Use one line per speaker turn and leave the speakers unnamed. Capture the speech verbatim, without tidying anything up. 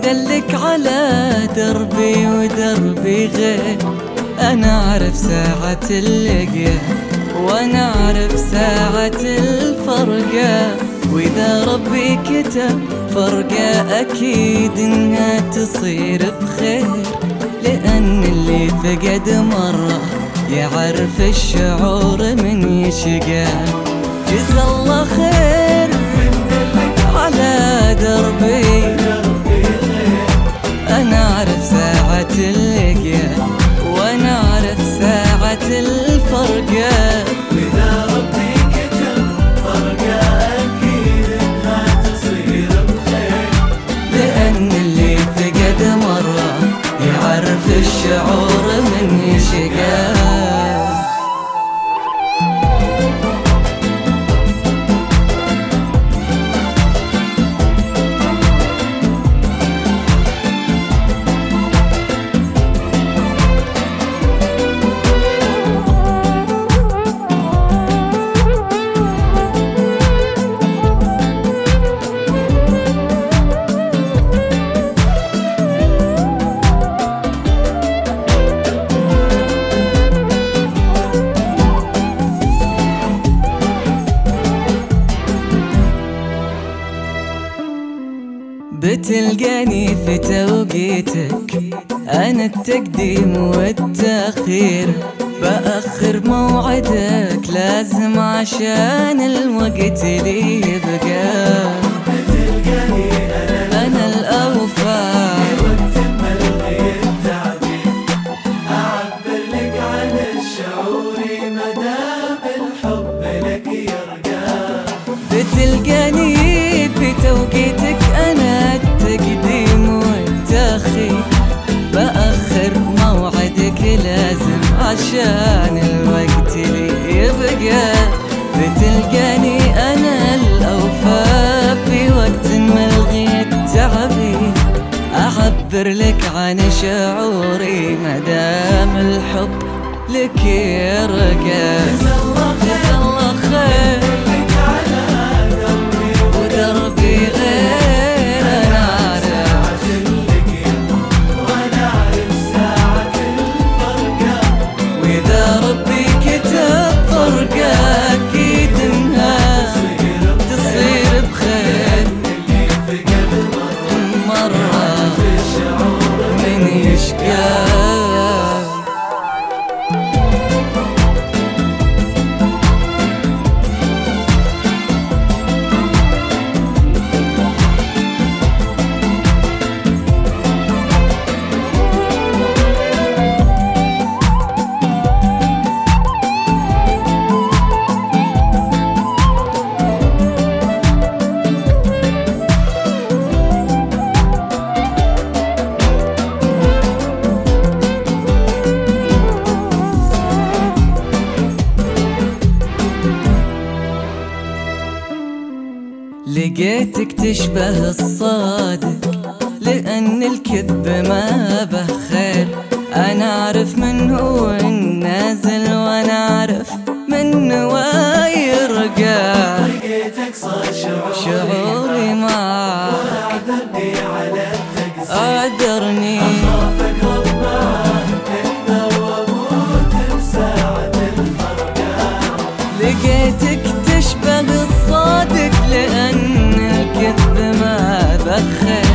دلك على دربي ودربي غير. أنا أعرف ساعة اللقيا وأنا أعرف ساعة الفرقة، وإذا ربي كتب فرقة أكيد إنها تصير بخير، لأن اللي فقد مرة يعرف الشعور من يشقى. جزا الله خير على دربي، أنا أعرف ساعة اللقيا وأنا أعرف ساعة الفرقة،
وإذا ربي كتب فرقة أكيد إنها تصير بخير،
لأن اللي فقد مرة يعرف الشعور من يشقى. بتلقاني في توقيتك، أنا التقديم والتأخير، بأخر موعدك لازم عشان الوقت لي يبقى.
بتلقاني أنا
أنا الأوفى
وقت ملغي التعبير، أعبر لك عن الشعور مدام الحب لك يرقى.
بتلقاني في توقيتك، أنا التقديم والتأخير، بأخر موعدك لازم عشان الوقت لي يبقى. بتلقاني أنا الأوفى في وقت ملغي التعبير، أعبر لك عن شعوري مدام الحب لك يرقى. جزا الله خير ودربي غير، أنا أعرف
وأنا أعرف ساعة الفرقة،
وإذا ربي كتب فرقة أكيد إنها تصير بخير،
اللي فقد مرة
مرة
في الشعور
من يشقى. لقيتك تشبه الصادق، لأن الكذب ما به خير، أنا أعرف من هو النازل وأنا أعرف من هو يرقى.
لقيتك صار شعوري
شعوري معك
وأعذرني على التقصير،
أعذرني
أخاف أقرب معك أكثر وأموت بساعة الفرقة.
لقيتك تشبه الصادق، لأن الكذب ما بخير،